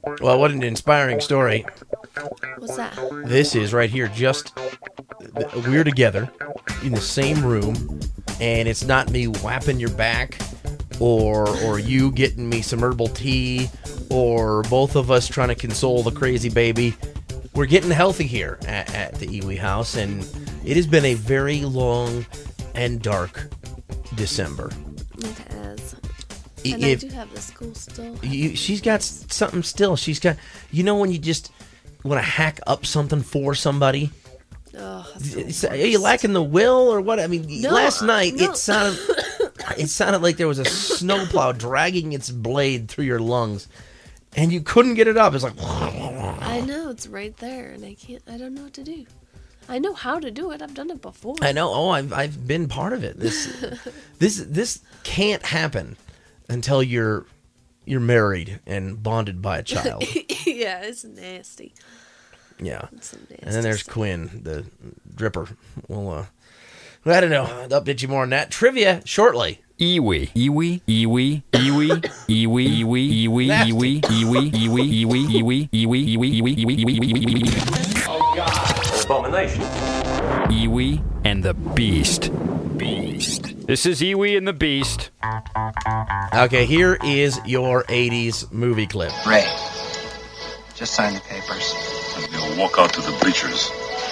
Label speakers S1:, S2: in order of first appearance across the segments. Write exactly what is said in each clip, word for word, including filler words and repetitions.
S1: Well, what an inspiring story.
S2: What's that?
S1: This is right here. Just we're together in the same room, and it's not me whapping your back, or or you getting me some herbal tea, or both of us trying to console the crazy baby. We're getting healthy here at, at the Iwi house, and it has been a very long and dark December.
S2: It has.
S1: I-
S2: And
S1: if-
S2: I do have the school still.
S1: You, she's got s- something still. She's got, you know, when you just want to hack up something for somebody.
S2: Oh, that's the
S1: It's- Are you lacking the will or what? I mean,
S2: No,
S1: last
S2: uh,
S1: night
S2: no.
S1: it sounded, it sounded like there was a snowplow dragging its blade through your lungs, and you couldn't get it up. It's like,
S2: I know, it's right there, and I can't, I don't know what to do. I know how to do it. I've done it before.
S1: I know. Oh, I've I've been part of it. This this this can't happen until you're you're married and bonded by a child.
S2: Yeah, it's nasty.
S1: Yeah.
S2: It's some nasty
S1: And then there's
S2: stuff.
S1: Quinn, the dripper. Well, uh, well, I don't know. I'll update you more on that. Trivia shortly.
S3: Iwi, Iwi, Iwi, Iwi, Iwi, Iwi, Iwi,
S1: Nasty.
S3: Iwi, Iwi, Iwi, Iwi, Iwi, Iwi, Iwi, Iwi, Iwi, Iwi, Iwi, Iwi,
S4: Abomination.
S3: Iwi and the Beast. Beast. This is Iwi and the Beast.
S1: Okay, here is your eighties movie clip.
S5: Ray, just sign the papers.
S6: They'll walk out to the bleachers.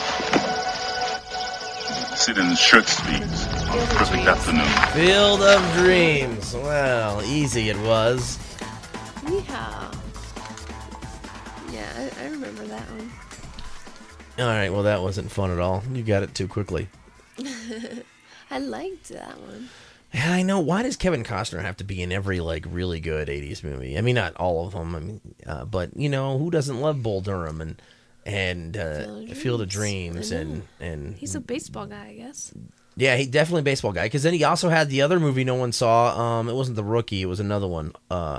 S6: Sit in shirt sleeves on a perfect afternoon.
S1: Field of Dreams. Well, easy it was.
S2: Yeehaw. Yeah, I, I remember that one.
S1: All right, well, that wasn't fun at all. You got it too quickly.
S2: I liked that one.
S1: Yeah, I know. Why does Kevin Costner have to be in every, like, really good eighties movie? I mean, not all of them. I mean, uh, but, you know, who doesn't love Bull Durham and and uh,
S2: Field of
S1: Field of
S2: Dreams.
S1: Dreams
S2: I
S1: and,
S2: know.
S1: and
S2: He's a baseball guy, I guess.
S1: yeah, he definitely a baseball guy. Because then he also had the other movie no one saw. Um, it wasn't The Rookie. It was another one. Uh,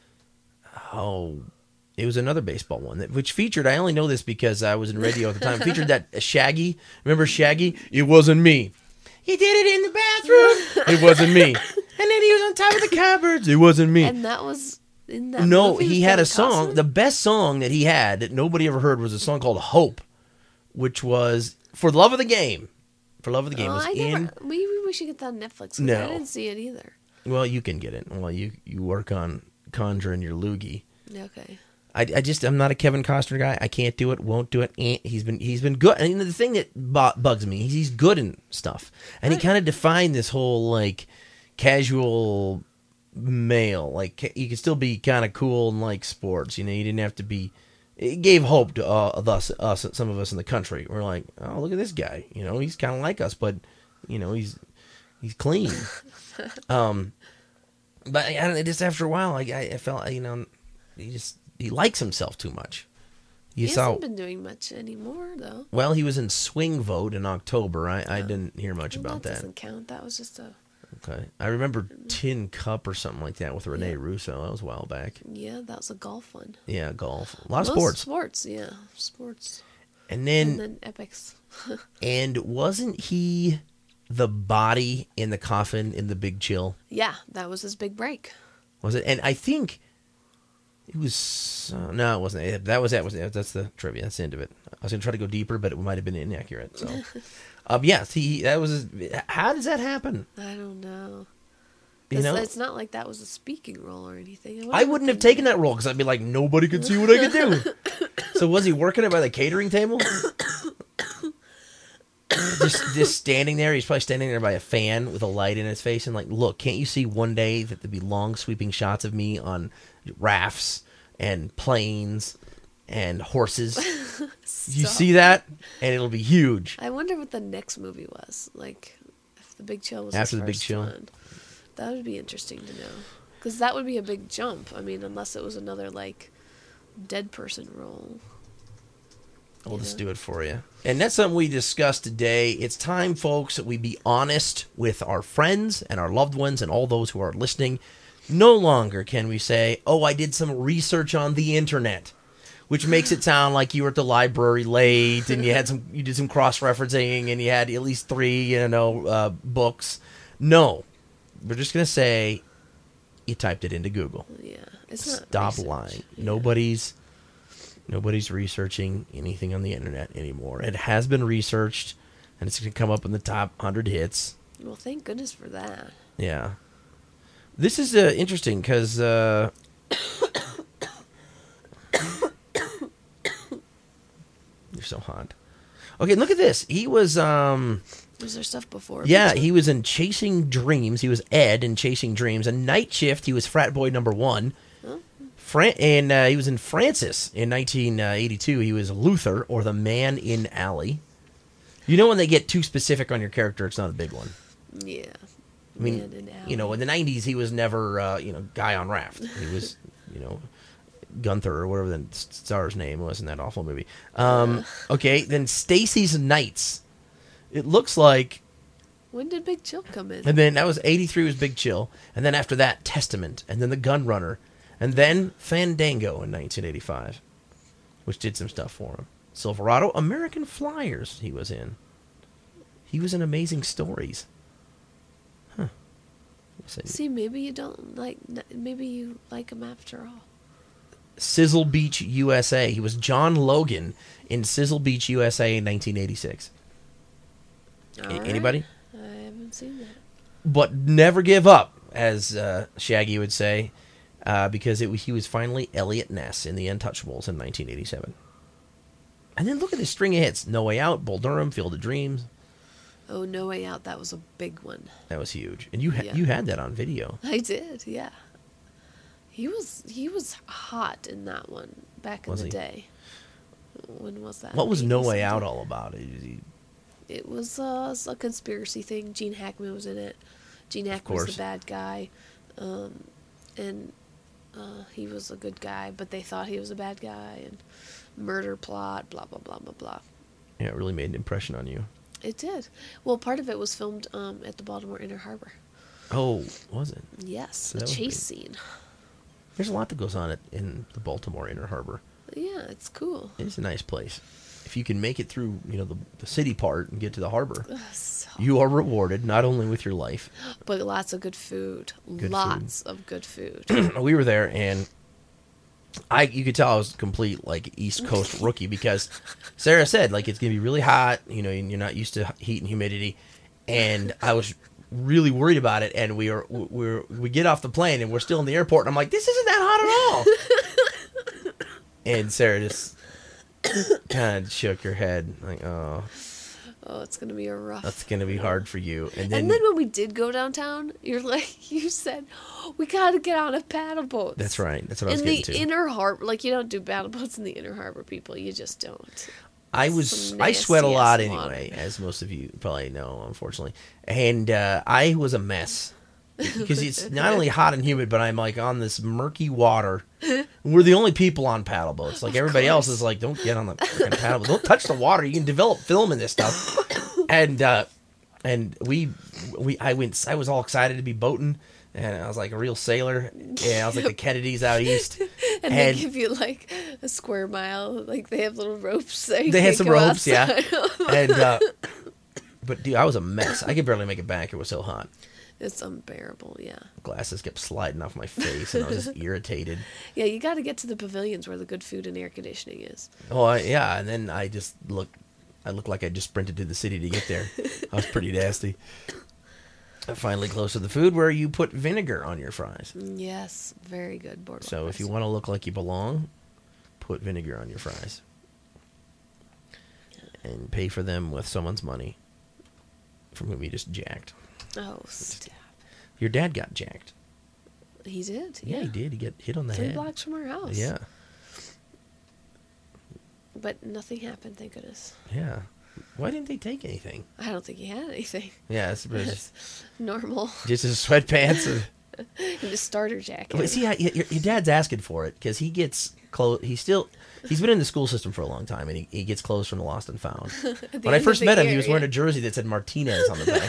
S1: oh, it was another baseball one that which featured. I only know this because I was in radio at the time. Featured that Shaggy. Remember Shaggy? It wasn't me. He did it in the bathroom. It wasn't me. And then he was on top of the cupboards. It wasn't me.
S2: And that was in that
S1: No,
S2: movie
S1: he
S2: with
S1: had a
S2: Kevin
S1: song.
S2: Costner?
S1: The best song that he had that nobody ever heard was a song called Hope, which was For the Love of the Game. For Love of the Game
S2: Oh,
S1: was
S2: I
S1: in.
S2: never, maybe we should get that on Netflix. 'cause
S1: No.
S2: I didn't see it either.
S1: Well, you can get it. Well, you, you work on conjuring your loogie.
S2: Okay.
S1: I, I just I'm not a Kevin Costner guy. I can't do it. Won't do it. Eh, He's been he's been good. And the thing that bu- bugs me, he's, he's good in stuff, and he
S2: Right.
S1: kind of defined this whole like casual male. Like you can still be kind of cool and like sports. You know, you didn't have to be. It gave hope to uh, us, us, some of us in the country. We're like, oh, look at this guy. You know, he's kind of like us, but you know, he's he's clean. um, but I don't know, just after a while, like I, I felt, you know, he just he likes himself too much. You
S2: he
S1: saw.
S2: hasn't been doing much anymore, though.
S1: Well, he was in Swing Vote in October. I, I
S2: Oh.
S1: didn't hear much
S2: Well,
S1: about
S2: that
S1: that.
S2: doesn't count. That was just a...
S1: Okay, I remember Tin Cup or something like that with Rene Russo. That was a while back.
S2: Yeah, that was a golf one.
S1: Yeah, golf, a lot of
S2: Most
S1: sports.
S2: Sports, yeah. Sports.
S1: And then,
S2: And then Epics.
S1: and wasn't he the body in the coffin in The Big Chill?
S2: Yeah, that was his big break.
S1: Was it? And I think it was. Uh, no, it wasn't. It- That was that. Was that's the trivia. That's the end of it. I was gonna try to go deeper, but it might have been inaccurate. So, um, yeah. He that was. His, how does that happen?
S2: I don't know.
S1: You
S2: It's,
S1: know,
S2: it's not like that was a speaking role or anything.
S1: I wouldn't have taken that role because I'd be like, nobody could see what I could do. So was he working it by the catering table? just, just standing there. He's probably standing there by a fan with a light in his face and like, look, can't you see one day that there'd be long sweeping shots of me on rafts and planes and horses? You
S2: Stop.
S1: see that? And it'll be huge.
S2: I wonder what the next movie was. Like, if the Big Chill was
S1: After
S2: his
S1: The Big
S2: first
S1: Chill?
S2: one. That would be interesting to know. Because that would be a big jump. I mean, unless it was another, like, dead person role.
S1: We'll
S2: You
S1: just
S2: know?
S1: do it for you. And that's something we discussed today. It's time, folks, that we be honest with our friends and our loved ones and all those who are listening. No longer can we say, oh, I did some research on the internet, which makes it sound like you were at the library late and you had some, you did some cross-referencing and you had at least three, you know, uh, books. No, we're just going to say you typed it into Google.
S2: Yeah. It's not
S1: Stop
S2: research.
S1: lying.
S2: Yeah.
S1: Nobody's Nobody's researching anything on the internet anymore. It has been researched, and it's going to come up in the top one hundred hits.
S2: Well, thank goodness for that.
S1: Yeah. This is uh, interesting because... Uh, you're so hot. Okay, look at this. He was... Um,
S2: Was there stuff before?
S1: yeah, he was in Chasing Dreams. He was Ed in Chasing Dreams. And Night Shift, he was frat boy number one.
S2: Huh?
S1: Fran- and uh, he was in Francis in nineteen eighty-two. He was Luther, or the Man in Alley. You know when they get too specific on your character, it's not a big one.
S2: Yeah.
S1: I mean,
S2: Man in Alley.
S1: you know, in the nineties, he was never, uh, you know, Guy on Raft. He was, you know, Gunther or whatever the star's name was in that awful movie. Um, okay, then Stacy's Nights. It looks like...
S2: When did Big Chill come in?
S1: And then that was eighty-three was Big Chill. And then after that, Testament. And then The Gun Runner. And then Fandango in nineteen eighty-five, which did some stuff for him. Silverado, American Flyers he was in. He was in Amazing Stories. Huh.
S2: See, maybe you don't like. Maybe you like him after all.
S1: Sizzle Beach, U S A. He was John Logan in Sizzle Beach, U S A in nineteen eighty-six.
S2: All
S1: A-
S2: right.
S1: Anybody?
S2: I haven't seen that.
S1: But never give up, as uh, Shaggy would say, uh, because it, he was finally Elliot Ness in The Untouchables in nineteen eighty-seven. And then look at this string of hits. No Way Out, Bull Durham, Field of Dreams.
S2: Oh, No Way Out. That was a big one.
S1: That was huge. And you ha-
S2: Yeah.
S1: you had that on video.
S2: I did. Yeah. He was he was hot in that one back in
S1: Was
S2: the
S1: he?
S2: day. When was that?
S1: What was No Way Out
S2: eighty-something?
S1: all about? Is he-
S2: It was uh, a conspiracy thing. Gene Hackman was in it. Gene Hackman was
S1: course.
S2: the bad guy, um, and uh, he was a good guy, but they thought he was a bad guy, and murder plot, blah blah blah blah blah.
S1: Yeah, it really made an impression on you.
S2: It did. Well, part of it was filmed um, at the Baltimore Inner Harbor.
S1: Oh, was it?
S2: Yes,
S1: So
S2: a
S1: that was
S2: chase
S1: big.
S2: scene.
S1: There's a lot that goes on at, in the Baltimore Inner Harbor.
S2: Yeah, it's cool.
S1: It's a nice place. If you can make it through, you know, the, the city part and get to the harbor,
S2: Ugh, so-
S1: you are rewarded not only with your life.
S2: but lots of good food.
S1: Good
S2: lots of good food.
S1: We were there, and I you could tell I was a complete like East Coast rookie because Sarah said like it's gonna be really hot, you know, and you're not used to heat and humidity, and I was really worried about it. And we were we were we get off the plane and we're still in the airport, and I'm like, this isn't that hot at all. And Sarah just kind of shook her head like, oh,
S2: Oh, it's gonna be a rough.
S1: that's gonna be hard for you. And then,
S2: And then when we did go downtown, you're like, you said, we gotta get on a paddle boat.
S1: that's right, that's what I was
S2: In the
S1: getting to.
S2: inner harbor, like you don't do paddle boats in the inner harbor, people. You just don't.
S1: I was
S2: Some
S1: I sweat a
S2: nasty-ass
S1: lot
S2: water.
S1: anyway, as most of you probably know, unfortunately. And uh, I was a mess because it's not only hot and humid, but I'm like on this murky water. We're the only people on paddle boats. Like
S2: Of
S1: everybody else
S2: course.
S1: is like, don't get on the freaking paddle boat. Don't touch the water. You can develop film in this stuff. And uh, and we we I went. I was all excited to be boating. And I was like a real sailor. Yeah, I was like the Kennedys out east.
S2: And,
S1: And-
S2: they give you like a square mile. Like they have little ropes. That you
S1: They had
S2: can't
S1: some
S2: go
S1: ropes, yeah.
S2: outside.
S1: And uh, but dude, I was a mess. I could barely make it back. It was so hot.
S2: It's unbearable. Yeah.
S1: Glasses kept sliding off my face, and I was just irritated.
S2: Yeah. You got to get to the pavilions where the good food and air conditioning is.
S1: Oh, I, yeah, and then I just looked. I looked like I just sprinted to the city to get there. I was pretty nasty. I'm finally close to the food where you put vinegar on your fries.
S2: Mm, Yes. Very good. Boardwalk
S1: So if you
S2: fries.
S1: want to look like you belong, put vinegar on your fries. And pay for them with someone's money from whom you just jacked.
S2: Oh, stop.
S1: Your dad got jacked.
S2: He did.
S1: Yeah,
S2: Yeah.
S1: he did. He got hit on the
S2: Three
S1: head.
S2: blocks from our house.
S1: Yeah,
S2: But nothing happened, thank goodness.
S1: yeah. Why didn't they take anything?
S2: I don't think he had anything.
S1: Yeah, it's just,
S2: Normal.
S1: just his sweatpants. And,
S2: In the starter jacket.
S1: Well, see, I, your, your dad's asking for it because he gets clothes. He's still he's been in the school system for a long time, and he, he gets clothes from the Lost and Found.
S2: At the
S1: When I
S2: end
S1: first
S2: of the
S1: met him, he
S2: year,
S1: was wearing
S2: yeah.
S1: a jersey that said Martinez on the back.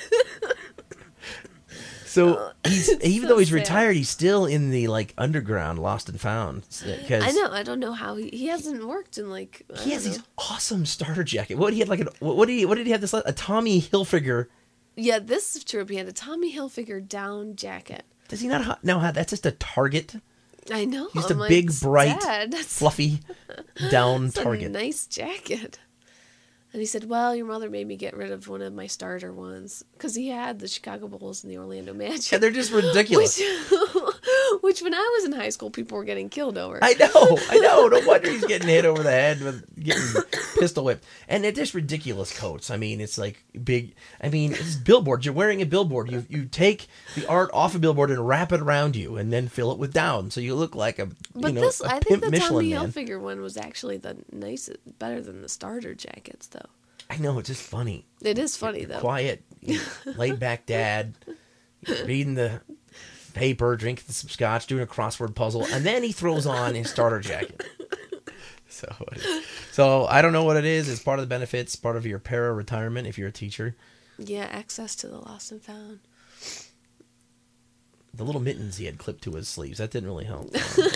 S1: So he's even
S2: so
S1: though he's
S2: sad.
S1: retired, he's still in the like underground Lost and Found because
S2: I know. I don't know how he he hasn't worked in like. I
S1: he
S2: don't
S1: has
S2: know.
S1: these awesome starter jacket. What he had like an what, what did he what did he have this a Tommy Hilfiger?
S2: Yeah, this is true. He had a Tommy Hilfiger down jacket.
S1: Does he not ha- know how that's just a Target?
S2: I know.
S1: He's
S2: I'm
S1: a
S2: like,
S1: big, bright,
S2: Dad, that's,
S1: fluffy, down
S2: that's
S1: target.
S2: a nice jacket. And he said, well, your mother made me get rid of one of my starter ones. Because he had the Chicago Bulls and the Orlando Magic.
S1: Yeah, they're just ridiculous.
S2: Which, which when I was in high school, people were getting killed over.
S1: I know, I know. No wonder he's getting hit over the head with getting pistol whipped. And they're just ridiculous coats. I mean, it's like big. I mean, it's billboards. You're wearing a billboard. You you take the art off a billboard and wrap it around you, and then fill it with down, so you look like a
S2: But
S1: you know
S2: this,
S1: a
S2: I
S1: pimp
S2: think the
S1: Michelin
S2: Tommy
S1: man.
S2: Hilfiger one was actually the nicest, better than the starter jackets, though.
S1: I know, it's just funny.
S2: It is funny, though.
S1: Quiet, laid back dad, reading the paper, drinking some scotch, doing a crossword puzzle, and then he throws on his starter jacket. So, so I don't know what it is. It's part of the benefits, part of your para retirement if you're a teacher.
S2: Yeah, access to the lost and found.
S1: The little mittens he had clipped to his sleeves, that didn't really help.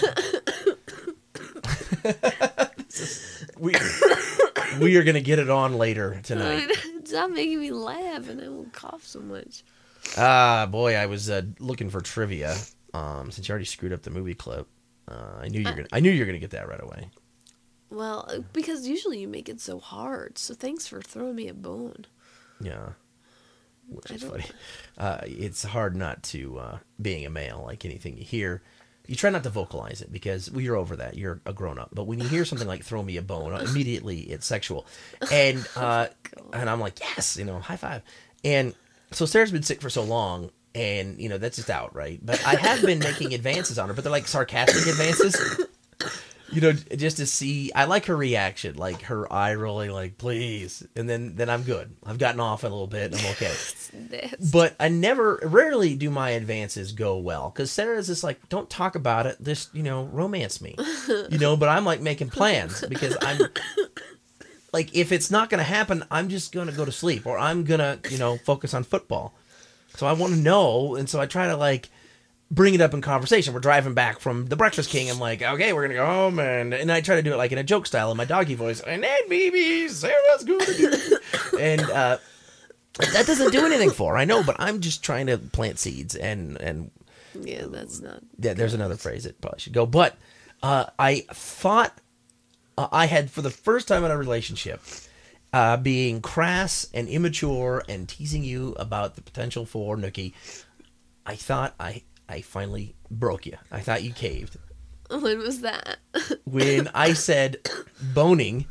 S1: we, we are going to get it on later tonight.
S2: Stop making me laugh and I won't cough so much.
S1: Ah, boy, I was uh, looking for trivia. Um, since you already screwed up the movie clip, uh, I knew you were gonna. I knew you were gonna get that right away.
S2: Well, because usually you make it so hard. So thanks for throwing me a bone.
S1: Yeah, which
S2: I
S1: is
S2: don't-
S1: funny. Uh, it's hard not to uh, being a male. Like anything you hear, you try not to vocalize it because well, you're over that. You're a grown up. But when you hear something like "throw me a bone," immediately it's sexual, and uh, and I'm like, yes, you know, high five. And so Sarah's been sick for so long. And, you know, that's just out, right? But I have been making advances on her, but they're like sarcastic advances. You know, just to see, I like her reaction, like her eye rolling, like, please. And then, then I'm good. I've gotten off a little bit and I'm okay.
S2: Nasty.
S1: But I never, rarely do my advances go well. Because Sarah's just like, don't talk about it. Just, you know, romance me. You know, but I'm like making plans because I'm, like, if it's not going to happen, I'm just going to go to sleep. Or I'm going to, you know, focus on football. So I want to know, and so I try to, like, bring it up in conversation. We're driving back from the Breakfast King. I'm like, okay, we're going to go home, and and I try to do it, like, in a joke style in my doggy voice. And then, baby, Sarah's going to do And uh, that doesn't do anything for her, I know, but I'm just trying to plant seeds. And, and
S2: Yeah, that's not.
S1: yeah, there's another phrase that probably should go. But uh, I thought uh, I had, for the first time in a relationship, Uh, being crass and immature and teasing you about the potential for Nookie, I thought I I finally broke you. I thought you caved.
S2: When was that?
S1: When I said boning,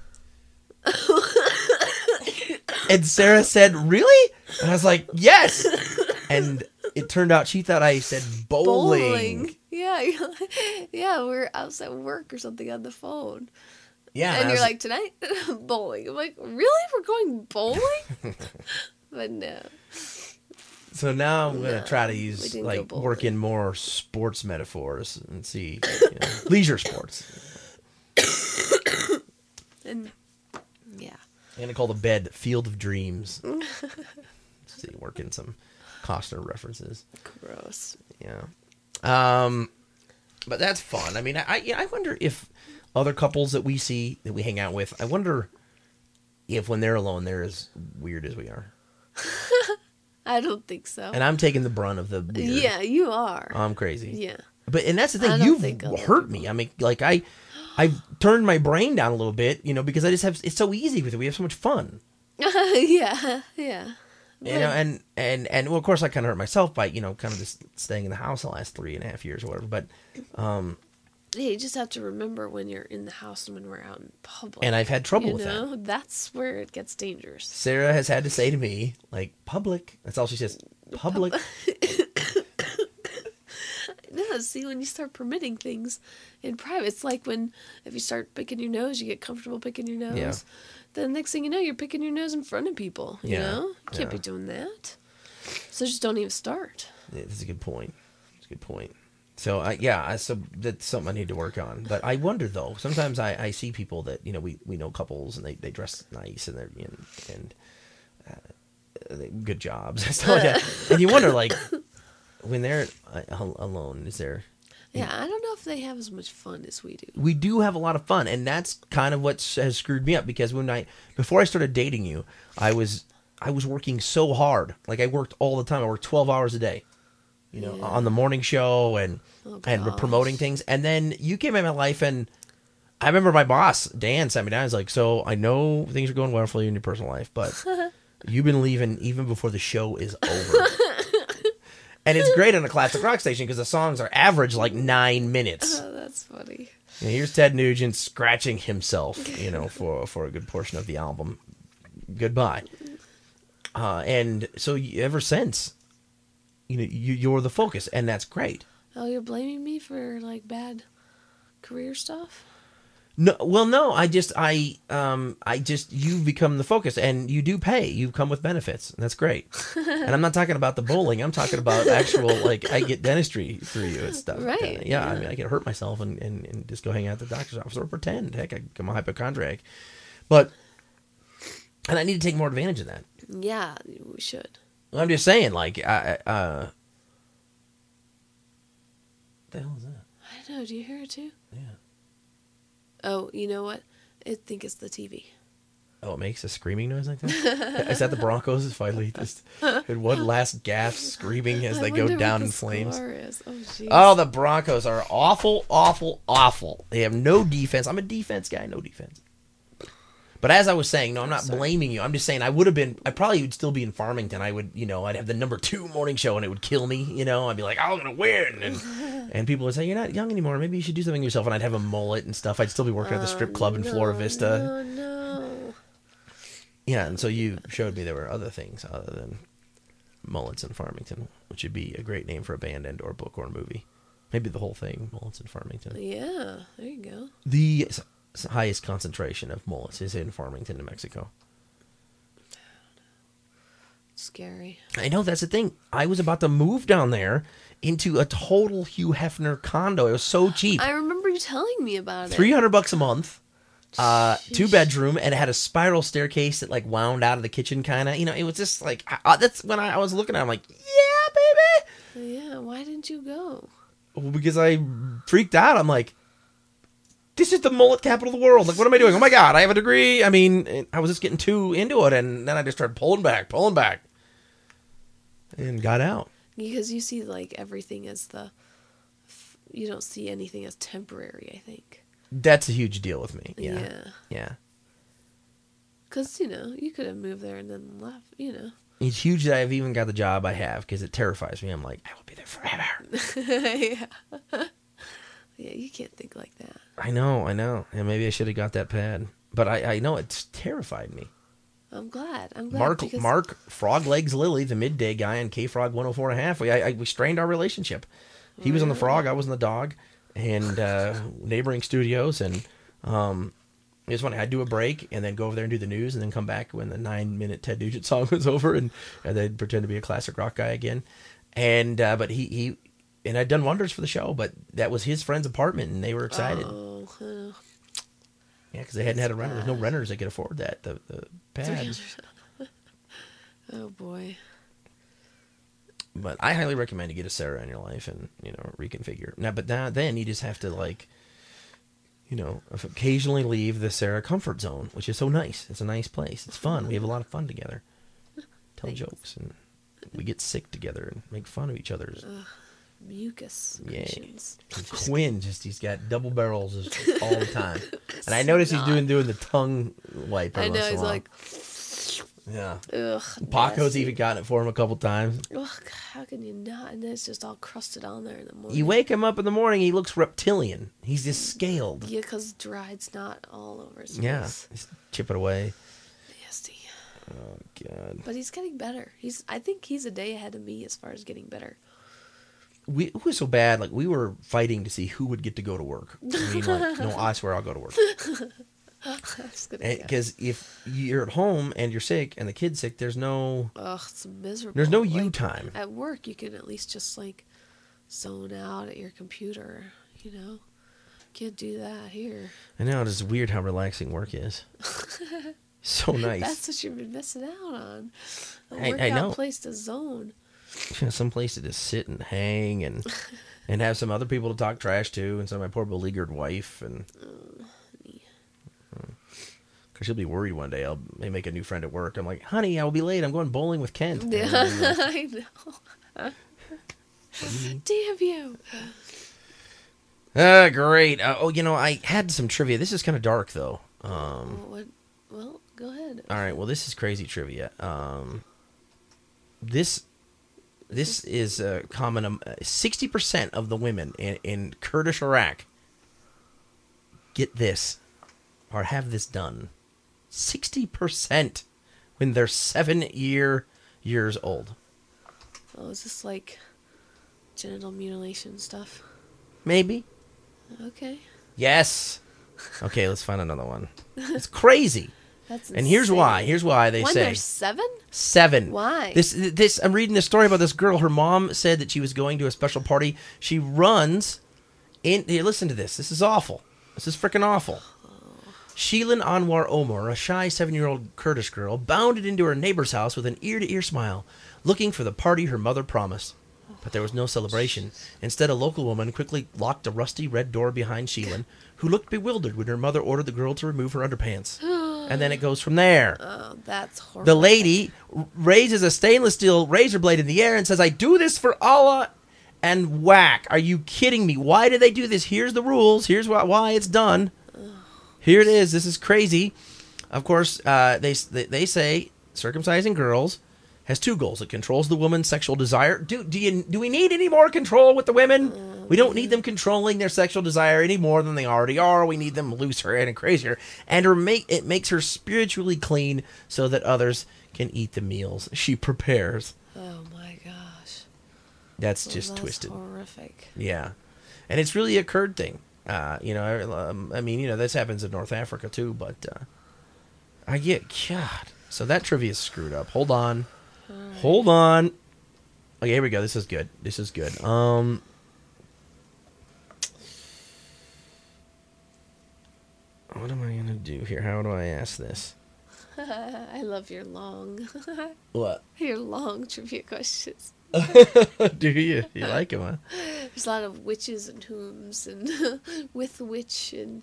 S1: and Sarah said, really? And I was like, yes! And it turned out she thought I said bowling.
S2: Bowling. Yeah, you're like- yeah, we're outside work or something on the phone.
S1: Yeah,
S2: And
S1: I
S2: you're
S1: was-
S2: like, tonight? Bowling. I'm like, really? We're going bowling? But no.
S1: So now I'm going to
S2: No,
S1: try to
S2: we
S1: use,
S2: didn't go
S1: like,
S2: bowling.
S1: work in more sports metaphors and see, you know, leisure sports.
S2: And yeah.
S1: I'm going to call the bed Field of Dreams. See, work in some Costner references.
S2: Gross.
S1: Yeah. Um, but that's fun. I mean, I, yeah, I wonder if other couples that we see, that we hang out with, I wonder if when they're alone, they're as weird as we are.
S2: I don't think so.
S1: And I'm taking the brunt of the weird.
S2: Yeah, you are.
S1: I'm crazy.
S2: Yeah.
S1: But, and that's the
S2: I
S1: thing,
S2: don't
S1: you've
S2: think other
S1: hurt
S2: people-
S1: me. I mean, like, I, I've turned my brain down a little bit, you know, because I just have, it's so easy with it. We have so much fun.
S2: yeah, yeah.
S1: You know, and, and, and well, of course I kind of hurt myself by, you know, kind of just staying in the house the last three and a half years or whatever. But, um,
S2: Yeah, you just have to remember when you're in the house and when we're out in public.
S1: and I've had trouble
S2: you
S1: with that.
S2: know, that's where it gets dangerous.
S1: Sarah has had to say to me, like, public. That's all she says. Public.
S2: No, see, when you start permitting things in private, it's like when if you start picking your nose, you get comfortable picking your nose.
S1: Yeah.
S2: Then next thing you know, you're picking your nose in front of people. You
S1: Yeah,
S2: know, you can't
S1: yeah.
S2: be doing that. So just don't even start.
S1: Yeah, that's a good point. That's a good point. So, I, yeah, I, so that's something I need to work on. But I wonder, though, sometimes I, I see people that, you know, we, we know couples and they, they dress nice and they're, and, and uh, they, good jobs and stuff like that. And you wonder, like, when they're uh, al- alone, is there...
S2: Yeah, I don't know if they have as much fun as we do.
S1: We do have a lot of fun, and that's kind of what has screwed me up, because when I before I started dating you, I was I was working so hard. Like, I worked all the time. I worked twelve hours a day. you know,
S2: Yeah.
S1: on the morning show and
S2: Oh,
S1: and we're
S2: gosh.
S1: promoting things. And then you came in my life, and I remember my boss Dan sat me down. He's like, "So I know things are going well for you in your personal life, but you've been leaving even before the show is over." And it's great on a classic rock station because the songs are average like nine minutes.
S2: Oh, that's funny.
S1: You know, here's Ted Nugent scratching himself, you know, for for a good portion of the album. Goodbye. Uh, and so you, ever since, you know, you, you're the focus, and that's great.
S2: Oh, you're blaming me for like bad career stuff?
S1: No, well, no, I just, I, um, I just, you've become the focus, and you do pay. You come with benefits, and that's great. And I'm not talking about the bowling. I'm talking about actual, like, I get dentistry through you and stuff.
S2: Right,
S1: Uh, yeah,
S2: yeah.
S1: I mean, I can hurt myself and, and, and just go hang out at the doctor's office or pretend. Heck, I'm a hypochondriac. But, and I need to take more advantage of that.
S2: Yeah, we should.
S1: I'm just saying, like, I, uh, what the hell is that?
S2: I know. Do you hear it too?
S1: Yeah.
S2: Oh, you know what? I think it's the T V.
S1: Oh, it makes a screaming noise like that? Is that the Broncos finally just had one last gasp screaming as
S2: I
S1: they go
S2: wonder
S1: down
S2: what
S1: in
S2: the
S1: flames?
S2: score is. Oh, jeez.
S1: Oh, the Broncos are awful, awful, awful. They have no defense. I'm a defense guy, no defense. But as I was saying, no, I'm not
S2: Sorry.
S1: blaming you. I'm just saying I would have been, I probably would still be in Farmington. I would, you know, I'd have the number two morning show and it would kill me, you know. I'd be like, I'm going to win. And and people would say, you're not young anymore. Maybe you should do something yourself. And I'd have a mullet and stuff. I'd still be working at the strip club in
S2: no,
S1: Flora Vista.
S2: No, no.
S1: Yeah, and so you showed me there were other things other than Mullets in Farmington, which would be a great name for a band and or book or movie. Maybe the whole thing, Mullets in Farmington.
S2: Yeah, there you go.
S1: The s- s- highest concentration of mullets is in Farmington, New Mexico.
S2: Scary.
S1: I know, that's the thing. I was about to move down there into a total Hugh Hefner condo. It was so cheap.
S2: I remember you telling me about it.
S1: three hundred bucks a month. Uh, two
S2: Sheesh.
S1: bedroom, and it had a spiral staircase that like wound out of the kitchen, kind of. You know, it was just like I, I- that's when I, I was looking at it, I'm like, yeah, baby.
S2: Yeah, why didn't you go?
S1: Well, because I freaked out. I'm like, this is the mullet capital of the world. Like, what am I doing? Oh my god, I have a degree. I mean, I was just getting too into it, and then I just started pulling back, pulling back, and got out.
S2: Because you see like everything as the, you don't see anything as temporary, I think.
S1: That's a huge deal with me. Yeah,
S2: Yeah.
S1: yeah.
S2: Because, you know, you could have moved there and then left, you know.
S1: It's huge that I've even got the job I have because it terrifies me. I'm like, I will be there forever.
S2: Yeah. Yeah, you can't think like that.
S1: I know, I know. And maybe I should have got that pad. But I, I know it's terrified me.
S2: I'm glad. I'm glad.
S1: Mark,
S2: because
S1: Mark, Frog Legs Lily, the midday guy on K Frog one oh four and a half. We, I, I, we strained our relationship. He was on the frog, I was on the dog, and uh, neighboring studios. And um, it was funny. I'd do a break and then go over there and do the news, and then come back when the nine-minute Ted Nugent song was over, and, and then pretend to be a classic rock guy again. And uh, but he he and I'd done wonders for the show. But that was his friend's apartment, and they were excited.
S2: Oh, uh,
S1: Yeah, because they hadn't had a renter. There's no
S2: bad.
S1: renters that could afford that. The the pads.
S2: oh boy.
S1: But I highly recommend you get a Sarah in your life and, you know, reconfigure. Now, but now then you just have to, like, you know, occasionally leave the Sarah comfort zone, which is so nice. It's a nice place. It's fun. We have a lot of fun together. Tell
S2: Thanks.
S1: jokes, and we get sick together and make fun of each other's.
S2: Mucus
S1: Yeah.
S2: secretions.
S1: And Quinn just he's got double barrels just all the time. And I noticed he's doing doing the tongue wipe.
S2: I
S1: every
S2: know,
S1: once in a
S2: he's
S1: while.
S2: like,
S1: yeah.
S2: ugh.
S1: Paco's
S2: nasty.
S1: even gotten it for him a couple times.
S2: Ugh, how can you not? And then it's just all crusted on there in the morning.
S1: You wake him up in the morning, he looks reptilian. He's just scaled.
S2: Yeah, because dried snot all over his
S1: Yeah,
S2: face.
S1: just chip it away.
S2: Nasty.
S1: Oh God.
S2: But he's getting better. He's. I think he's a day ahead of me as far as getting better.
S1: We it was so bad. Like we were fighting to see who would get to go to work. I mean, like, no, I swear I'll go to work.
S2: That's good. idea.
S1: Because if you're at home and you're sick and the kid's sick, there's no
S2: Ugh, it's miserable.
S1: there's no you
S2: Like,
S1: time.
S2: At work, you can at least just like zone out at your computer. You know, can't do that here.
S1: I know it's weird how relaxing work is. So nice.
S2: That's what you've been missing out on. A
S1: I- I
S2: workout
S1: know.
S2: place to zone.
S1: Some place to just sit and hang and and have some other people to talk trash to, and some of my poor beleaguered wife, and because she'll be worried one day I'll may make a new friend at work. I'm like, honey, I will be late. I'm going bowling with Kent.
S2: Yeah,
S1: And, uh,
S2: I know. Damn you.
S1: Ah, great. Uh, oh, you know, I had some trivia. This is kind of dark, though. Um,
S2: Well, what, well, go ahead.
S1: all right. Well, this is crazy trivia. Um, this this is uh, common. Um, sixty percent of the women in, in Kurdish Iraq get this or have this done. Sixty percent when they're seven year years old.
S2: Oh, is this like genital mutilation stuff?
S1: Maybe.
S2: Okay.
S1: Yes. Okay, let's find another one. It's crazy.
S2: That's
S1: And here's
S2: insane.
S1: why. Here's why they
S2: When
S1: say
S2: there's seven?
S1: seven.
S2: Why?
S1: This this I'm reading this story about this girl. Her mom said that she was going to a special party. She runs in. Here, listen to this. This is awful. This is freaking awful. Shilan Anwar Omar, a shy seven-year-old Kurdish girl, bounded into her neighbor's house with an ear-to-ear smile, looking for the party her mother promised. But there was no celebration. Instead, a local woman quickly locked a rusty red door behind Shilan, who looked bewildered when her mother ordered the girl to remove her underpants. And then it goes from there.
S2: Oh, that's horrible.
S1: The lady r- raises a stainless steel razor blade in the air and says, I do this for Allah, and whack. Are you kidding me? Why did they do this? Here's the rules. Here's why, why it's done. Here it is. This is crazy. Of course, uh, they, they they say circumcising girls has two goals. It controls the woman's sexual desire. Do do you do we need any more control with the women? We don't need them controlling their sexual desire any more than they already are. We need them looser and crazier. And her make it makes her spiritually clean so that others can eat the meals she prepares.
S2: Oh my gosh.
S1: That's
S2: Well,
S1: just
S2: that's
S1: twisted.
S2: horrific.
S1: Yeah, and it's really a Kurd thing. Uh, you know, um, I mean, you know, this happens in North Africa too. But uh, I get God. So that trivia is screwed up. Hold on,
S2: Right.
S1: hold on. Okay, here we go. This is good. This is good. Um, what am I gonna do here? How do I ask this?
S2: I love your long,
S1: What?
S2: your long trivia questions.
S1: Do you? You like them, huh?
S2: There's a lot of witches and whom's and with which and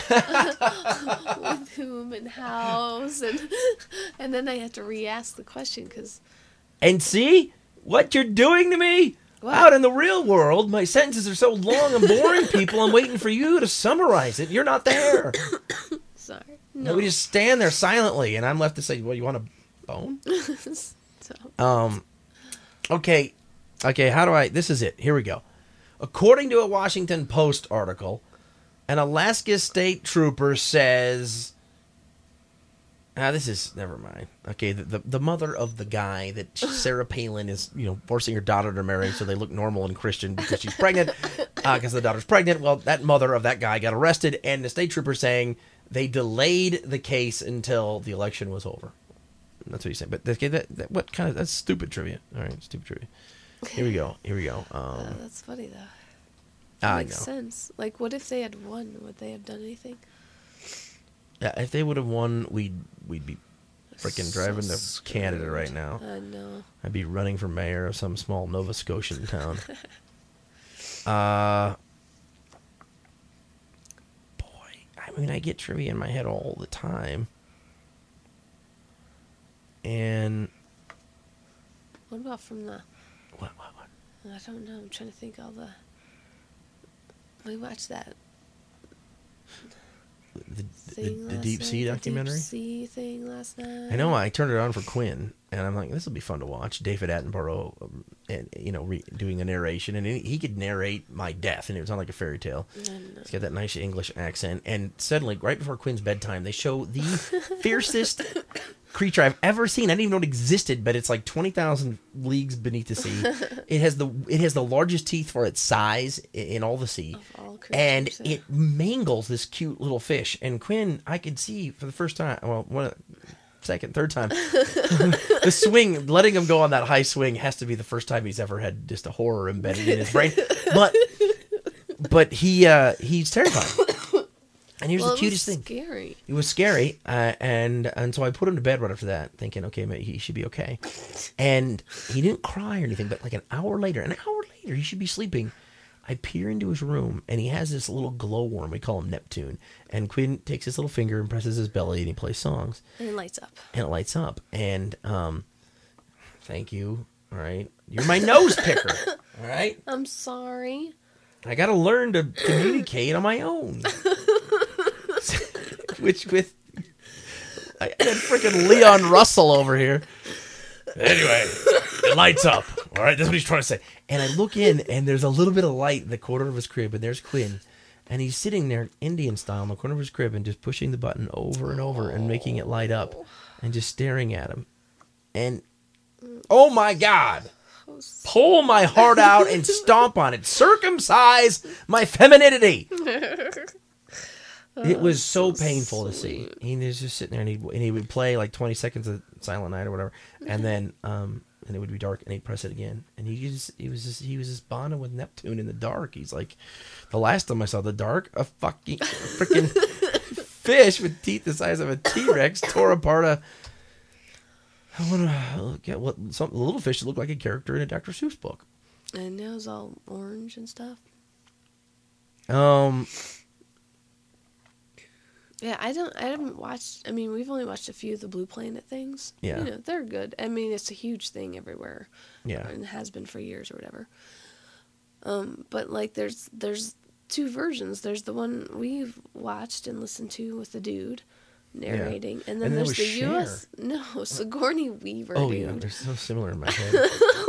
S2: with whom and hows and and then I have to re-ask the question because
S1: And see what you're doing to me?
S2: What?
S1: Out in the real world, my sentences are so long and boring, people. I'm waiting for you to summarize it. You're not there.
S2: sorry.
S1: No.
S2: No.
S1: We just stand there silently, and I'm left to say, well, you want a bone?
S2: So,
S1: Um, okay. Okay, how do I... This is it. Here we go. According to a Washington Post article, an Alaska state trooper says... Ah, this is... Never mind. Okay, the, the, the mother of the guy that Sarah Palin is, you know, forcing her daughter to marry so they look normal and Christian because she's pregnant, because the daughter's pregnant. Well, that mother of that guy got arrested, and the state trooper saying they delayed the case until the election was over. That's what he's saying. But okay, that, that what kind of... That's stupid trivia. All right, stupid trivia. Here we go. Here we go.
S2: uh,
S1: Um,
S2: that's funny though. That
S1: I
S2: makes
S1: know.
S2: sense. Like, what if they had won? Would they have done anything?
S1: Yeah, if they would have won, we'd we'd be freaking
S2: So
S1: driving to
S2: screwed.
S1: Canada right now.
S2: I know.
S1: I'd be running for mayor of some small Nova Scotian town. uh, boy, I mean, I get trivia in my head all the time, and
S2: What about from the?
S1: what, what, what?
S2: I don't know. I'm trying to think all the. We watched that
S1: The, the,
S2: thing
S1: the
S2: last
S1: Deep
S2: night,
S1: Sea
S2: the
S1: documentary.
S2: Deep Sea thing last night.
S1: I know. I turned it on for Quinn, and I'm like, this will be fun to watch. David Attenborough, um, and you know, re- doing a narration, and he, he could narrate my death, and it was not like a fairy tale.
S2: I know.
S1: He's got that nice English accent, and suddenly, right before Quinn's bedtime, they show the fiercest creature I've ever seen. I didn't even know it existed, but it's like twenty thousand leagues beneath the sea. It has the it has the largest teeth for its size i- in all the sea.
S2: Of all
S1: And
S2: creatures, yeah.
S1: it mangles this cute little fish. And Quinn, I could see for the first time, well, one, second, third time, the swing, letting him go on that high swing has to be the first time he's ever had just a horror embedded in his brain. But, but he, uh, he's terrifying. And here's
S2: well,
S1: the cutest
S2: it was
S1: thing.
S2: Scary.
S1: It was scary, uh, and and so I put him to bed right after that, thinking, okay, maybe he should be okay. And he didn't cry or anything, but like an hour later, an hour later, he should be sleeping. I peer into his room, and he has this little glowworm. We call him Neptune. And Quinn takes his little finger and presses his belly, and he plays songs.
S2: And it lights up.
S1: And it lights up. And um, thank you. All right, you're my nose picker. All right?
S2: I'm sorry.
S1: I got to learn to communicate on my own. Which with I got freaking Leon Russell over here. Anyway, it lights up. All right, that's what he's trying to say. And I look in, and there's a little bit of light in the corner of his crib, and there's Quinn. And he's sitting there, Indian style, in the corner of his crib, and just pushing the button over and over and making it light up, and just staring at him. And, oh my God, pull my heart out and stomp on it. Circumcise my femininity. It was so painful to see. He was just sitting there, and he and he would play like twenty seconds of Silent Night or whatever, and then um and it would be dark, and he'd press it again, and he just he was just he was just bonding with Neptune in the dark. He's like, the last time I saw the dark, a fucking freaking fish with teeth the size of a T-Rex tore apart a. I want to get what some a little fish that looked like a character in a Doctor Seuss book.
S2: And it was all orange and stuff.
S1: Um.
S2: Yeah, I don't. I haven't watched. I mean, we've only watched a few of the Blue Planet things.
S1: Yeah.
S2: You know, they're good. I mean, it's a huge thing everywhere.
S1: Yeah.
S2: And it has been for years or whatever. Um, but like, there's there's two versions. There's the one we've watched and listened to with the dude narrating,
S1: Yeah.
S2: and then
S1: And there
S2: there's
S1: was
S2: the
S1: Cher.
S2: U S No, Sigourney Weaver.
S1: Oh
S2: dude.
S1: yeah, they're so similar in my head.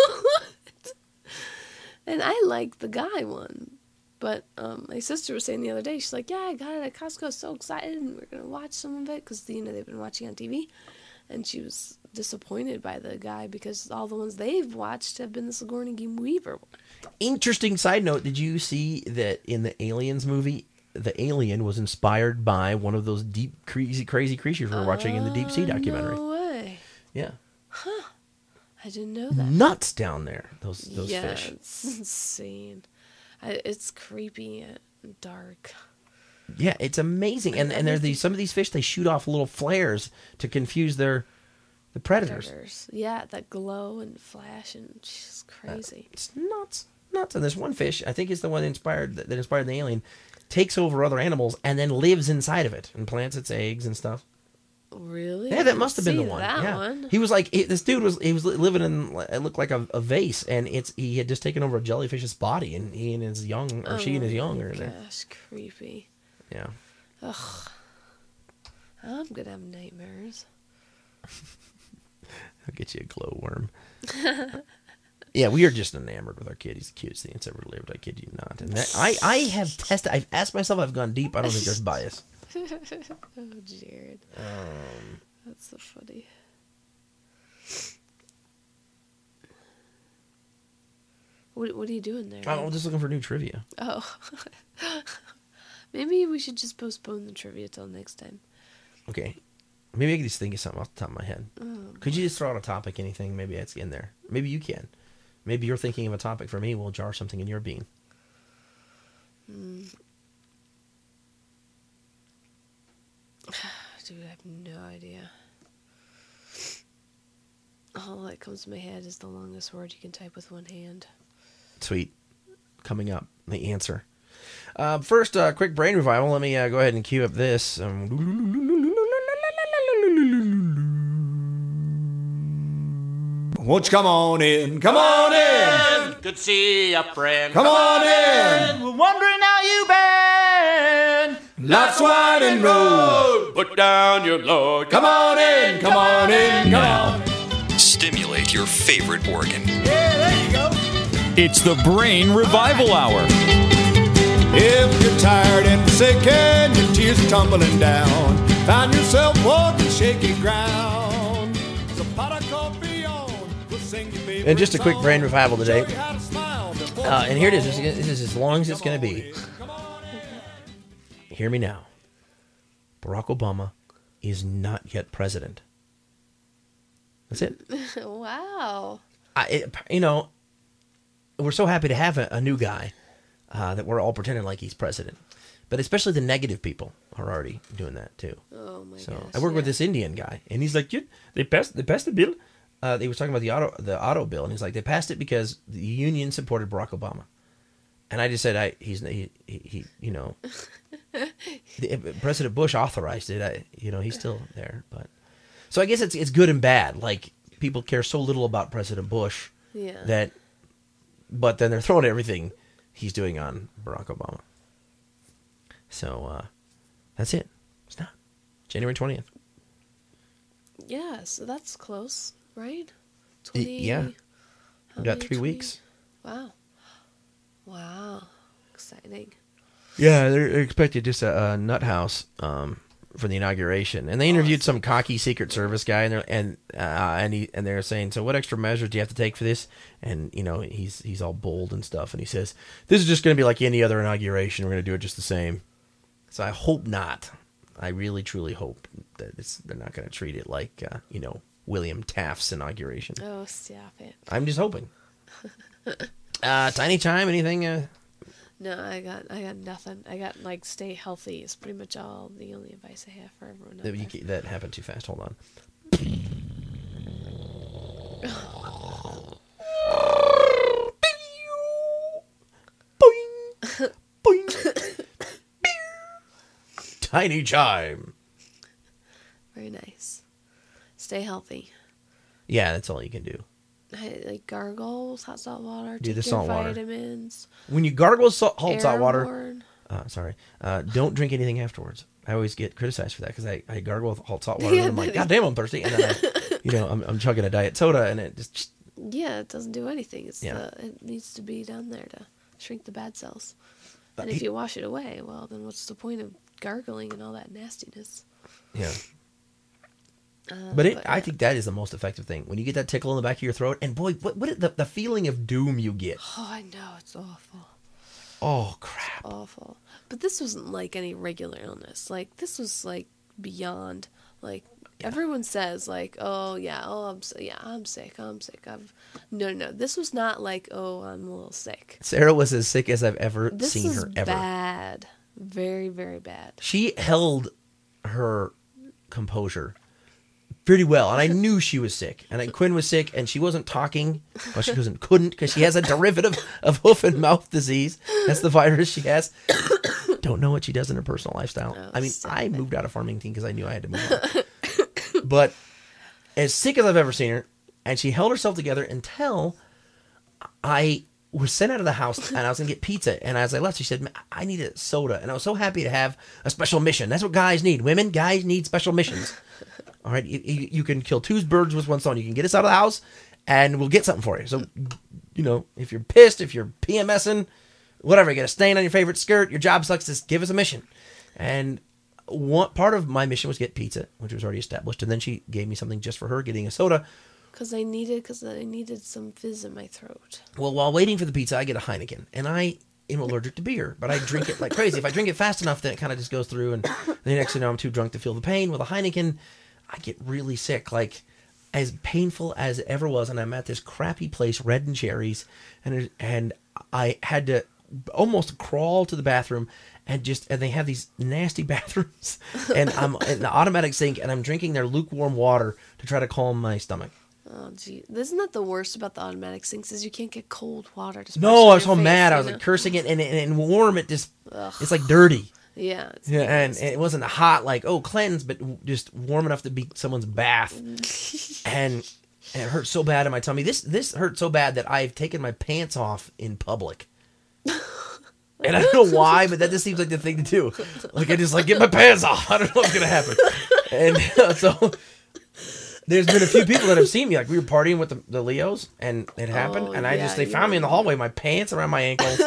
S2: And I like the guy one. But um, my sister was saying the other day, she's like, yeah, I got it at Costco, so excited, and we're going to watch some of it, because, you know, they've been watching on T V. And she was disappointed by the guy, because all the ones they've watched have been the Sigourney Weaver one.
S1: Interesting side note, did you see that in the Aliens movie, the alien was inspired by one of those deep, crazy, crazy creatures we were watching in the Deep Sea documentary?
S2: No way.
S1: Yeah.
S2: I didn't know that.
S1: Nuts down there, those those
S2: yeah,
S1: fish.
S2: it's insane. I, it's creepy and dark.
S1: Yeah, it's amazing. And and there's these some of these fish, they shoot off little flares to confuse their the predators.
S2: Predators. Yeah, that glow and flash, and it's crazy.
S1: Uh, it's nuts, nuts. And there's one fish, I think it's the one that inspired that inspired the alien, takes over other animals and then lives inside of it and plants its eggs and stuff.
S2: Really?
S1: Yeah,
S2: I
S1: that
S2: didn't
S1: must have been the
S2: see
S1: one.
S2: That
S1: yeah,
S2: one.
S1: he was like he, this dude was he was li- living in it looked like a, a vase, and it's he had just taken over a jellyfish's body, and he and his young or
S2: oh
S1: she and his young
S2: my
S1: are in there.
S2: Gosh, creepy.
S1: Yeah.
S2: Ugh. I'm gonna have nightmares.
S1: I'll get you a glowworm. Yeah, we are just enamored with our kid. He's the cutest thing that's ever lived. I kid you not. And that, I, I have tested. I've asked myself. I've gone deep. I don't think there's bias.
S2: Oh, Jared.
S1: Um,
S2: That's so funny. What What are you doing there?
S1: I'm just looking for new trivia.
S2: Oh. Maybe we should just postpone the trivia till next time.
S1: Okay. Maybe I can just think of something off the top of my head.
S2: Oh,
S1: Could you just throw out a topic, anything? Maybe it's in there. Maybe you can. Maybe you're thinking of a topic for me. We'll jar something in your bean.
S2: mm. Dude, I have no idea. All that comes to my head is the longest word you can type with one hand.
S1: Sweet. Coming up, the answer. Uh, first, uh, quick brain revival. Let me uh, go ahead and cue up this. Um,
S4: Won't you come on in? Come on in!
S7: Good to see ya, friend.
S4: Come on in!
S7: We're wondering how you been.
S4: Life's wide and road.
S7: Put down your load.
S4: Come on in! Come on in! Come on!
S8: Stimulate your favorite organ.
S3: It's the Brain Revival Hour.
S4: If you're tired and sick and your tears are tumbling down, find yourself walking shaky ground. There's a pot of coffee on. We'll sing your favorite
S1: And just a quick
S4: song.
S1: brain revival today.
S4: Show you how to smile before
S1: Uh, and here it is. This
S4: you
S1: is this is as long as it's going to be.
S4: Come on in.
S1: Hear me now. Barack Obama is not yet president. That's it.
S2: Wow.
S1: I, it, you know, we're so happy to have a, a new guy uh, that we're all pretending like he's president. But especially the negative people are already doing that too.
S2: Oh my
S1: So
S2: gosh.
S1: I work with
S2: yeah.
S1: this Indian guy, and he's like, "You- "They passed, they passed the bill." Uh, they was talking about the auto, the auto bill, and he's like, "They passed it because the union supported Barack Obama." And I just said, "I he's he, he, he you know, the, President Bush authorized it. I you know he's still there, but so I guess it's it's good and bad. Like people care so little about President Bush
S2: Yeah.
S1: that but then they're throwing everything he's doing on Barack Obama. So uh, that's it. It's not January twentieth.
S2: Yeah, so that's close, right? twenty,
S1: Yeah. We got three
S2: twenty?
S1: weeks.
S2: Wow. Wow. Exciting.
S1: Yeah, they're, they're expected just a, a nut house um, for the inauguration, and they interviewed some cocky Secret Service guy, and they're and uh, and he and they're saying, so what extra measures do you have to take for this? And you know, he's he's all bold and stuff, and he says, this is just going to be like any other inauguration. We're going to do it just the same. So I hope not. I really truly hope that it's they're not going to treat it like uh, you know William Taft's inauguration.
S2: Oh, stop it.
S1: I'm just hoping. uh, Tiny Chime, anything? Uh,
S2: No, I got I got nothing. I got like stay healthy is pretty much all the only advice I have for everyone. out
S1: that, you,
S2: there.
S1: that happened too fast. Hold on. Boing. Boing. Tiny Chime.
S2: Very nice. Stay healthy.
S1: Yeah, that's all you can do.
S2: I, like gargles, hot salt water.
S1: Do
S2: Take
S1: the
S2: your
S1: salt water.
S2: vitamins.
S1: When you gargle salt, hot salt water,
S2: Airborne.
S1: uh, sorry, uh, don't drink anything afterwards. I always get criticized for that because I, I gargle with hot salt water
S2: Yeah,
S1: and I'm like,
S2: that
S1: God damn, I'm thirsty. And then I, you know, I'm, I'm chugging a diet soda and it just,
S2: Yeah, it doesn't do anything. It's
S1: Yeah.
S2: the, it needs to be down there to shrink the bad cells.
S1: Uh,
S2: And if
S1: he-
S2: you wash it away, well, then what's the point of gargling and all that nastiness?
S1: yeah.
S2: Uh,
S1: But it, I
S2: yeah.
S1: think that is the most effective thing. When you get that tickle in the back of your throat, and boy, what, what the, the feeling of doom you get.
S2: Oh, I know it's awful.
S1: Oh, crap.
S2: Awful. But this wasn't like any regular illness. Like this was like beyond. Like everyone says, like, oh yeah, oh I'm si- yeah, I'm sick, I'm sick. I've no, no. This was not like, oh, I'm a little sick.
S1: Sarah was as sick as I've ever
S2: This
S1: seen
S2: is
S1: her ever.
S2: bad. Very, very bad.
S1: She held her composure pretty well, and I knew she was sick. And I, Quinn was sick, and she wasn't talking. Well, she wasn't couldn't because she has a derivative of hoof and mouth disease. That's the virus she has. Don't know what she does in her personal lifestyle.
S2: Oh,
S1: I mean,
S2: stop
S1: I
S2: it.
S1: moved out of Farmington because I knew I had to move on. But as sick as I've ever seen her, and she held herself together until I was sent out of the house and I was going to get pizza. And as I left, she said, "Man, I need a soda." And I was so happy to have a special mission. That's what guys need. Women, guys need special missions. All right, you, you you can kill two birds with one stone. You can get us out of the house and we'll get something for you. So, you know, if you're pissed, if you're PMSing, whatever, you got a stain on your favorite skirt, your job sucks, just give us a mission. And one part of my mission was get pizza, which was already established. And then she gave me something just for her, getting a soda.
S2: Because I needed, because I needed some fizz in my throat.
S1: Well, while waiting for the pizza, I get a Heineken, and I am allergic to beer, but I drink it like crazy. If I drink it fast enough, then it kind of just goes through, and the next thing you know, I'm too drunk to feel the pain. With a Heineken, I get really sick, like as painful as it ever was. And I'm at this crappy place, Red and Cherries, and it- and I had to almost crawl to the bathroom, and just and they have these nasty bathrooms, and I'm in the automatic sink, and I'm drinking their lukewarm water to try to calm my stomach.
S2: Oh, gee. Isn't that the worst about the automatic sinks is you can't get cold water to splash
S1: No,
S2: on
S1: I was so
S2: your face,
S1: mad. I
S2: you
S1: was
S2: know?
S1: like cursing it, and, and, and warm. It just,
S2: Ugh.
S1: it's like dirty.
S2: Yeah. It's
S1: Yeah, and it wasn't hot like, oh, cleanse, but just warm enough to be someone's bath. and, and it hurt so bad in my tummy. This this hurt so bad that I've taken my pants off in public. And I don't know why, but that just seems like the thing to do. Like, I just like get my pants off. I don't know what's gonna happen. And uh, so there's been a few people that have seen me. Like, we were partying with the, the Leos, and it happened.
S2: Oh,
S1: and I
S2: yeah,
S1: just they
S2: you
S1: found me in the
S2: were-
S1: hallway, my pants around my ankles.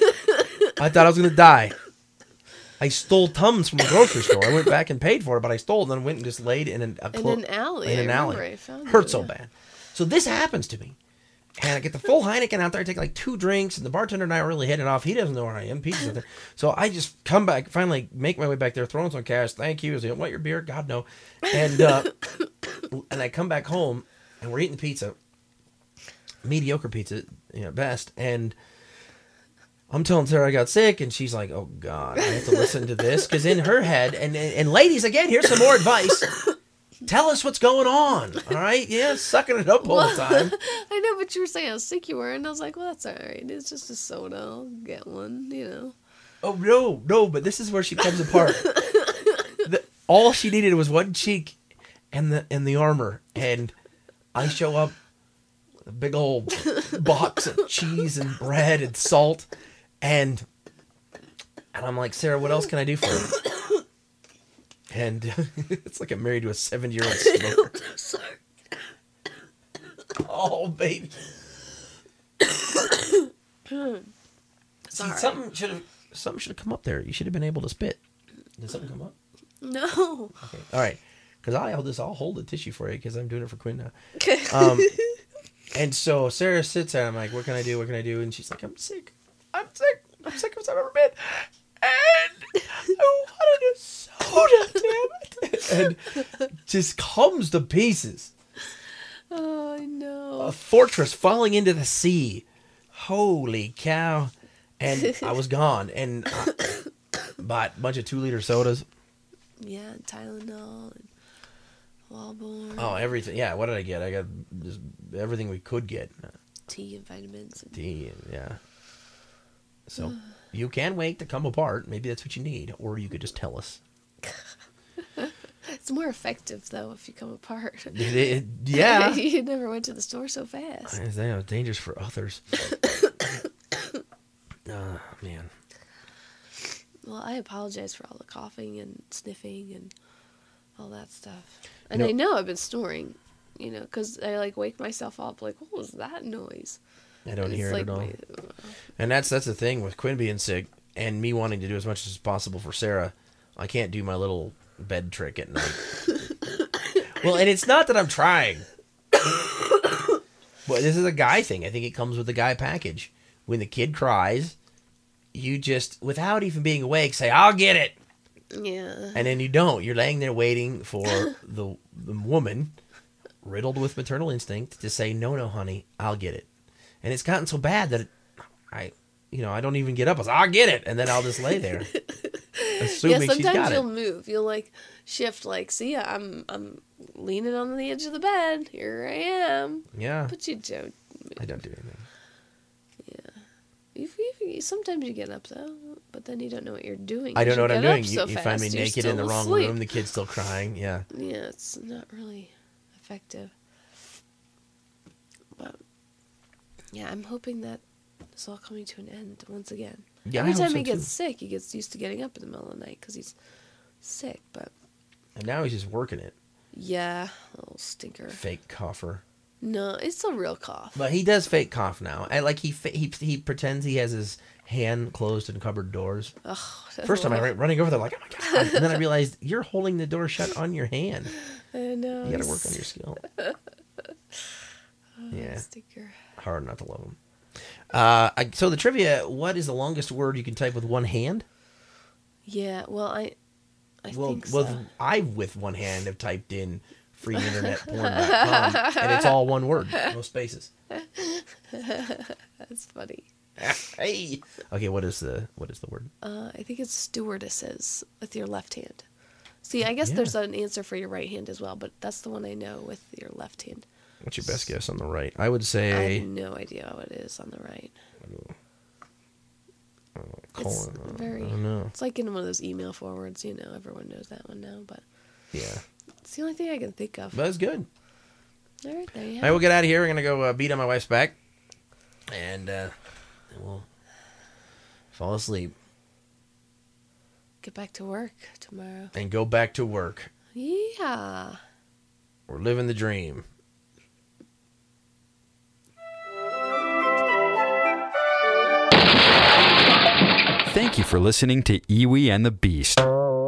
S1: I thought I was gonna die. I stole Tums from the grocery store. I went back and paid for it, but I stole it and then went and just laid in an, a
S2: In
S1: clo-
S2: an alley.
S1: In
S2: I
S1: an
S2: remember
S1: alley.
S2: I found
S1: Hurt
S2: you,
S1: so
S2: yeah.
S1: bad. So this happens to me. And I get the full Heineken out there. I take like two drinks, and the bartender and I are really hitting it off. He doesn't know where I am. Pete's out there. So I just come back, finally make my way back there, throwing some cash. Thank you. Is it want your beer? God, no. And uh, and I come back home, and we're eating the pizza. Mediocre pizza, you know, best. And I'm telling Sarah I got sick, and she's like, "Oh God, I have to listen to this." Because in her head, and and ladies, again, here's some more advice. Tell us what's going on, all right? Yeah, sucking it up all the time.
S2: I know, but you were saying how sick you were, and I was like, well, that's all right. It's just a soda. I'll get one, you know.
S1: Oh no, no! But this is where she comes apart. The, all she needed was one cheek, and the and the armor, and I show up, with a big old box of cheese and bread and salt. And and I'm like, Sarah, what else can I do for you? And it's like I'm married to a seventy-year-old smoker.
S2: Sorry.
S1: Oh, baby.
S2: Sorry.
S1: See, something should have something should have come up there. You should have been able to spit. Did something come up?
S2: No.
S1: Okay. All right. Because I hold this. I'll hold the tissue for you because I'm doing it for Quinn now.
S2: Okay.
S1: Um, and so Sarah sits there. I'm like, what can I do? What can I do? And she's like, I'm sick. I'm sick. I'm sick as I've ever been. And I wanted a soda, damn it. And just comes to pieces.
S2: Oh, I know.
S1: A fortress falling into the sea. Holy cow. And I was gone. And I bought a bunch of two-liter sodas.
S2: Yeah, and Tylenol and Wellborn.
S1: Oh, everything. Yeah, what did I get? I got just everything we could get.
S2: Tea and vitamins. And...
S1: Tea, and, yeah. So you can wait to come apart. Maybe that's what you need. Or you could just tell us.
S2: It's more effective, though, if you come apart.
S1: It, it, yeah.
S2: You never went to the store so fast.
S1: It's uh, dangerous for others. Oh, man.
S2: Well, I apologize for all the coughing and sniffing and all that stuff. And
S1: You know-
S2: I know I've been snoring, you know, because I, like, wake myself up, like, what was that noise?
S1: I don't
S2: And
S1: hear
S2: it's
S1: it
S2: like
S1: at all.
S2: my-
S1: And that's that's the thing with Quinn being sick and me wanting to do as much as possible for Sarah. I can't do my little bed trick at night. Well, and it's not that I'm trying. Well, this is a guy thing. I think it comes with the guy package. When the kid cries, you just, without even being awake, say, I'll get it.
S2: Yeah.
S1: And then you don't. You're laying there waiting for the, the woman, riddled with maternal instinct, to say, no, no, honey, I'll get it. And it's gotten so bad that it, I, you know, I don't even get up. I say, I'll get it. And then I'll just lay there, assuming
S2: Yeah,
S1: she's
S2: sometimes
S1: got
S2: you'll
S1: it.
S2: move. You'll, like, shift, like, see, I'm I'm leaning on the edge of the bed. Here I am.
S1: Yeah.
S2: But you don't move.
S1: I don't do anything.
S2: You, you, sometimes you get up, though, but then you don't know what you're doing.
S1: I don't
S2: 'cause
S1: know what
S2: you
S1: I'm
S2: get up
S1: doing.
S2: so
S1: You, you find me
S2: fast, you're
S1: naked in the
S2: still
S1: wrong
S2: asleep.
S1: room. The kid's still crying. Yeah.
S2: Yeah, it's not really effective. But, yeah, I'm hoping that it's all coming to an end once again.
S1: Yeah, I
S2: Every
S1: hope
S2: time
S1: so,
S2: he gets
S1: too.
S2: sick, he gets used to getting up in the middle of the night because he's sick. But,
S1: And now he's just working it.
S2: yeah, little stinker.
S1: Fake cougher.
S2: No, it's a real cough.
S1: But he does fake cough now. I like he fa- he he pretends he has his hand closed in cupboard doors.
S2: Ugh,
S1: First time I went running over there like, oh my god! And then I realized you're holding the door shut on your hand.
S2: I know.
S1: You got to
S2: he's-
S1: work on your skill.
S2: Oh,
S1: Yeah.
S2: Stinker.
S1: Hard not to love him. Uh, I, so the trivia: what is the longest word you can type with one hand?
S2: Yeah, well, I, I
S1: well,
S2: think
S1: well,
S2: so.
S1: I with one hand have typed in free internet porn dot com and it's all one word, no spaces.
S2: That's funny.
S1: Hey. Okay, what is the what is the word?
S2: Uh, I think it's stewardesses with your left hand. See, I guess
S1: Yeah.
S2: there's an answer for your right hand as well, but that's the one I know with your left hand.
S1: What's your best guess on the right? I would
S2: I
S1: say
S2: have no idea what it is on the right.
S1: colon.
S2: It's
S1: uh,
S2: very.
S1: I don't know.
S2: It's like in one of those email forwards. You know, everyone knows that one now, but
S1: Yeah,
S2: it's the only thing I can think of.
S1: but it's good.
S2: All right, there you
S1: All
S2: have
S1: right,
S2: it.
S1: we'll get out of here. We're gonna go uh, beat on my wife's back, and uh, then we'll fall asleep
S2: Get back to work tomorrow.
S1: and go back to work.
S2: Yeah.
S1: We're living the dream.
S3: Thank you for listening to Iwi and the Beast.